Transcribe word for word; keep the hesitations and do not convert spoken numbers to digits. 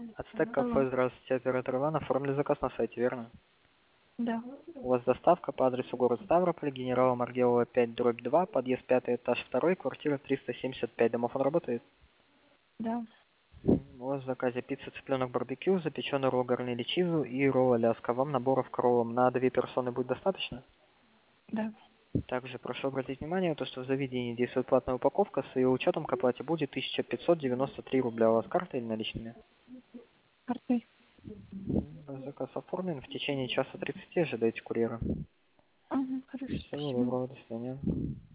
Ацтек Алло. кафе, здравствуйте, оператор Иван. Оформили заказ на сайте, верно? Да. У вас доставка по адресу город Ставрополь, генерала Маргелова пять, дробь два, подъезд пятый, этаж второй, квартира триста семьдесят пять. Домофон работает? Да. У вас в заказе пицца, цыпленок, барбекю, запеченный ролл гарнили чизу и ролл аляска. Вам наборов к роллам на две персоны будет достаточно? Да. Также прошу обратить внимание, то, что в заведении действует платная упаковка, с ее учетом к оплате будет тысяча пятьсот девяносто три рубля. У вас карта или наличными? Картой. Ваш заказ оформлен. В течение часа тридцати ожидайте курьера. Угу, хорошо, Всего спасибо. доброго, до свидания.